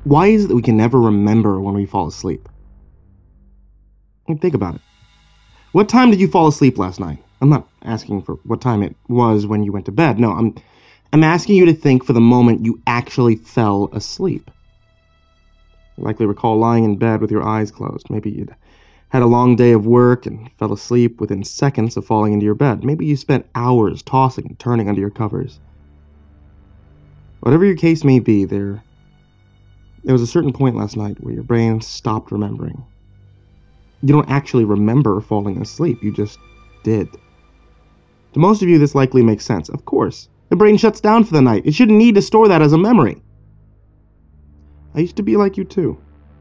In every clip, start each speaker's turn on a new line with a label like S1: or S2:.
S1: Why is it that we can never remember when we fall asleep? Think about it. What time did you fall asleep last night? I'm not asking for what time it was when you went to bed. No, I'm asking you to think for the moment you actually fell asleep. You likely recall lying in bed with your eyes closed. Maybe you'd had a long day of work and fell asleep within seconds of falling into your bed. Maybe you spent hours tossing and turning under your covers. Whatever your case may be, there was a certain point last night where your brain stopped remembering. You don't actually remember falling asleep, you just did. To most of you, this likely makes sense. Of course, the brain shuts down for the night. It shouldn't need to store that as a memory. I used to be like you too.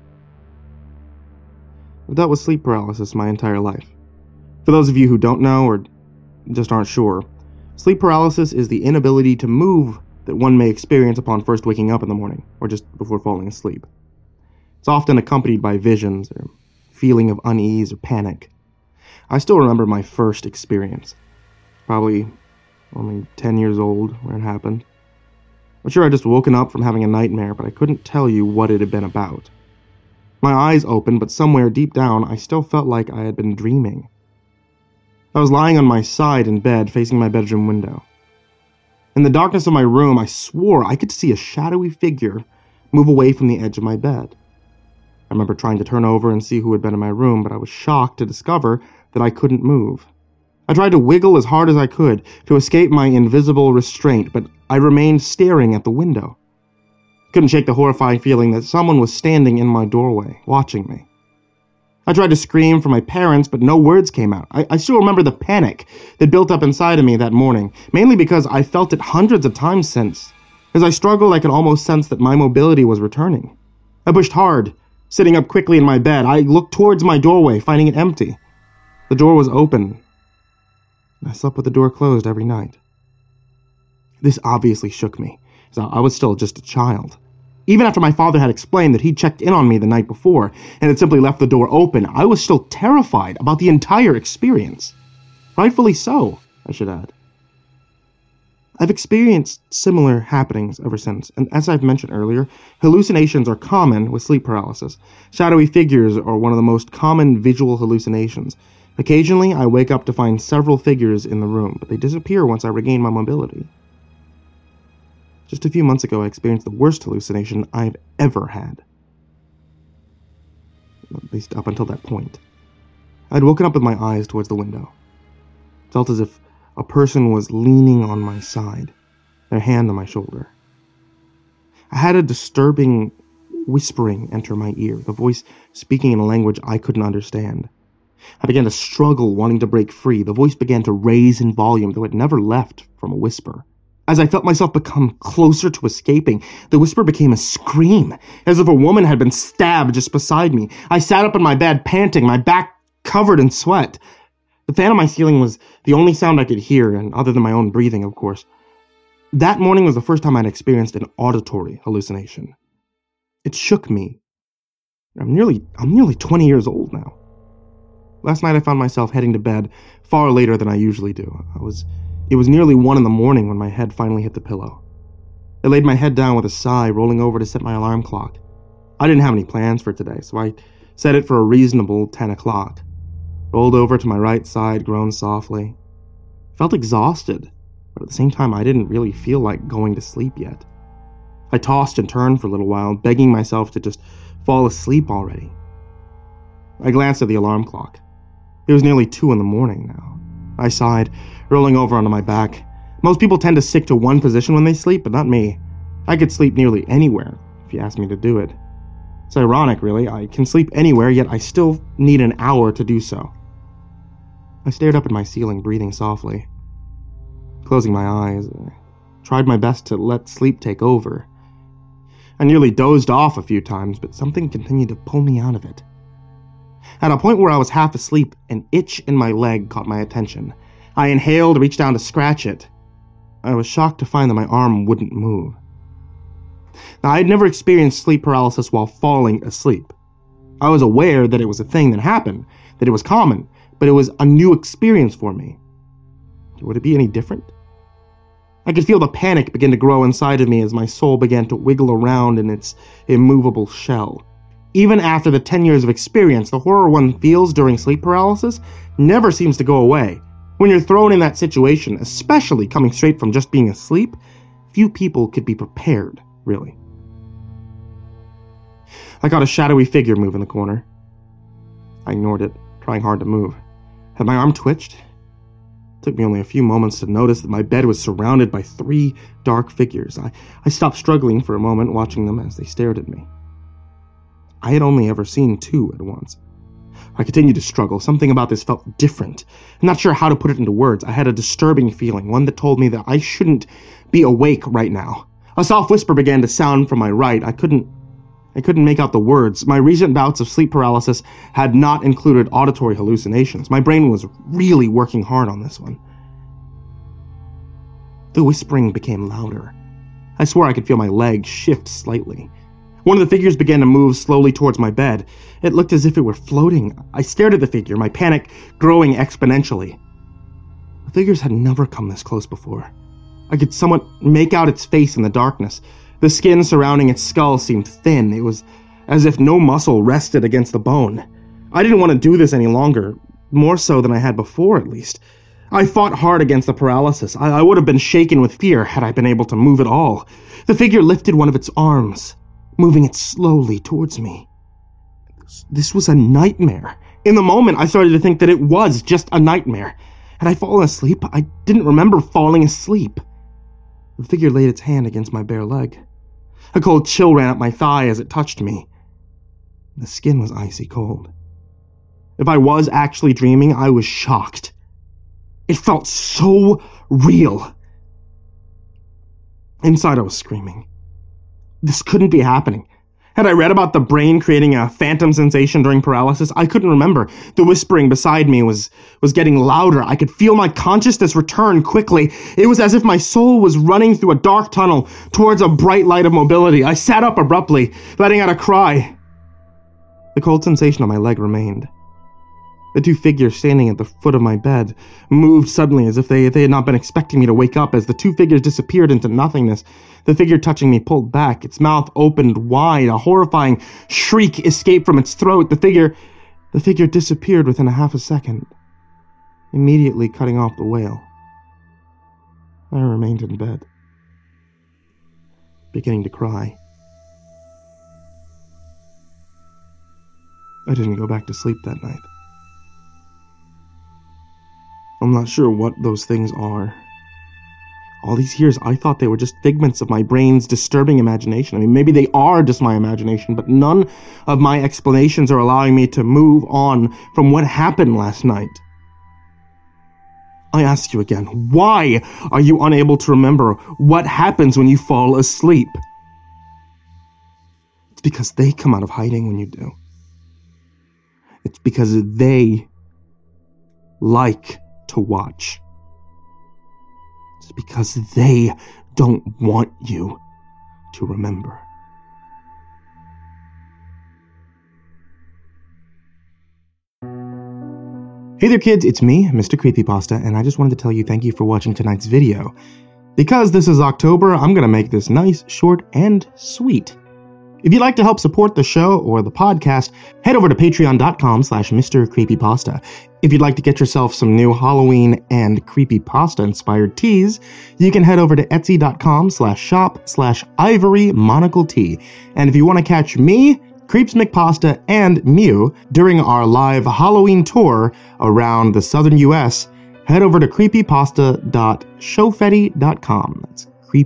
S1: I've dealt with sleep paralysis my entire life. For those of you who don't know or just aren't sure, sleep paralysis is the inability to move that one may experience upon first waking up in the morning, or just before falling asleep. It's often accompanied by visions or feeling of unease or panic. I still remember my first experience. Probably only 10 years old when it happened. I'm sure I'd just woken up from having a nightmare, but I couldn't tell you what it had been about. My eyes opened, but somewhere deep down, I still felt like I had been dreaming. I was lying on my side in bed, facing my bedroom window. In the darkness of my room, I swore I could see a shadowy figure move away from the edge of my bed. I remember trying to turn over and see who had been in my room, but I was shocked to discover that I couldn't move. I tried to wiggle as hard as I could to escape my invisible restraint, but I remained staring at the window. Couldn't shake the horrifying feeling that someone was standing in my doorway, watching me. I tried to scream for my parents, but no words came out. I still remember the panic that built up inside of me that morning, mainly because I felt it hundreds of times since. As I struggled, I could almost sense that my mobility was returning. I pushed hard, sitting up quickly in my bed. I looked towards my doorway, finding it empty. The door was open. I slept with the door closed every night. This obviously shook me, as I was still just a child. Even after my father had explained that he'd checked in on me the night before and had simply left the door open, I was still terrified about the entire experience. Rightfully so, I should add. I've experienced similar happenings ever since, and as I've mentioned earlier, hallucinations are common with sleep paralysis. Shadowy figures are one of the most common visual hallucinations. Occasionally, I wake up to find several figures in the room, but they disappear once I regain my mobility. Just a few months ago, I experienced the worst hallucination I've ever had. At least up until that point. I'd woken up with my eyes towards the window. It felt as if a person was leaning on my side, their hand on my shoulder. I had a disturbing whispering enter my ear, the voice speaking in a language I couldn't understand. I began to struggle, wanting to break free. The voice began to raise in volume, though it never left from a whisper. As I felt myself become closer to escaping, the whisper became a scream, as if a woman had been stabbed just beside me. I sat up in my bed, panting, my back covered in sweat. The fan on my ceiling was the only sound I could hear, and other than my own breathing, of course. That morning was the first time I'd experienced an auditory hallucination. It shook me. I'm nearly 20 years old now. Last night I found myself heading to bed far later than I usually do. It was nearly 1 a.m. when my head finally hit the pillow. I laid my head down with a sigh, rolling over to set my alarm clock. I didn't have any plans for today, so I set it for a reasonable 10 o'clock. Rolled over to my right side, groaned softly. Felt exhausted, but at the same time I didn't really feel like going to sleep yet. I tossed and turned for a little while, begging myself to just fall asleep already. I glanced at the alarm clock. It was nearly 2 a.m. now. I sighed, rolling over onto my back. Most people tend to stick to one position when they sleep, but not me. I could sleep nearly anywhere, if you asked me to do it. It's ironic, really. I can sleep anywhere, yet I still need an hour to do so. I stared up at my ceiling, breathing softly. Closing my eyes, I tried my best to let sleep take over. I nearly dozed off a few times, but something continued to pull me out of it. At a point where I was half asleep, an itch in my leg caught my attention. I inhaled, reached down to scratch it. I was shocked to find that my arm wouldn't move. Now, I had never experienced sleep paralysis while falling asleep. I was aware that it was a thing that happened, that it was common, but it was a new experience for me. Would it be any different? I could feel the panic begin to grow inside of me as my soul began to wiggle around in its immovable shell. Even after the 10 years of experience, the horror one feels during sleep paralysis never seems to go away. When you're thrown in that situation, especially coming straight from just being asleep, few people could be prepared, really. I caught a shadowy figure move in the corner. I ignored it, trying hard to move. Had my arm twitched? It took me only a few moments to notice that my bed was surrounded by 3 dark figures. I stopped struggling for a moment, watching them as they stared at me. I had only ever seen 2 at once. I continued to struggle. Something about this felt different. I'm not sure how to put it into words. I had a disturbing feeling, one that told me that I shouldn't be awake right now. A soft whisper began to sound from my right. I couldn't make out the words. My recent bouts of sleep paralysis had not included auditory hallucinations. My brain was really working hard on this one. The whispering became louder. I swore I could feel my legs shift slightly. One of the figures began to move slowly towards my bed. It looked as if it were floating. I stared at the figure, my panic growing exponentially. The figures had never come this close before. I could somewhat make out its face in the darkness. The skin surrounding its skull seemed thin. It was as if no muscle rested against the bone. I didn't want to do this any longer, more so than I had before, at least. I fought hard against the paralysis. I would have been shaken with fear had I been able to move at all. The figure lifted one of its arms, moving it slowly towards me. This was a nightmare. In the moment, I started to think that it was just a nightmare. Had I fallen asleep? I didn't remember falling asleep. The figure laid its hand against my bare leg. A cold chill ran up my thigh as it touched me. The skin was icy cold. If I was actually dreaming, I was shocked. It felt so real. Inside, I was screaming. This couldn't be happening. Had I read about the brain creating a phantom sensation during paralysis? I couldn't remember. The whispering beside me was getting louder. I could feel my consciousness return quickly. It was as if my soul was running through a dark tunnel towards a bright light of mobility. I sat up abruptly, letting out a cry. The cold sensation on my leg remained. The 2 figures standing at the foot of my bed moved suddenly as if they had not been expecting me to wake up. As the 2 figures disappeared into nothingness, the figure touching me pulled back. Its mouth opened wide. A horrifying shriek escaped from its throat. The figure disappeared within a half a second, immediately cutting off the wail. I remained in bed, beginning to cry. I didn't go back to sleep that night. I'm not sure what those things are. All these years, I thought they were just figments of my brain's disturbing imagination. I mean, maybe they are just my imagination, but none of my explanations are allowing me to move on from what happened last night. I ask you again, why are you unable to remember what happens when you fall asleep? It's because they come out of hiding when you do. It's because they like to watch. It's because they don't want you to remember. Hey there kids, it's me, Mr. Creepypasta, and I just wanted to tell you thank you for watching tonight's video. Because this is October, I'm gonna make this nice, short, and sweet. If you'd like to help support the show or the podcast, head over to patreon.com/Mr. Creepypasta. If you'd like to get yourself some new Halloween and creepypasta-inspired teas, you can head over to etsy.com/shop/ivorymonocletea. And if you want to catch me, Creeps McPasta, and Mew during our live Halloween tour around the southern US, head over to creepypasta.shofetti.com. That's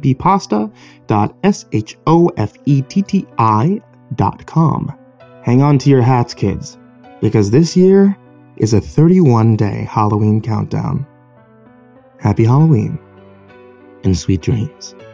S1: creepypasta.shofetti.com. Hang on to your hats, kids, because this year is a 31-day Halloween countdown. Happy Halloween and sweet dreams.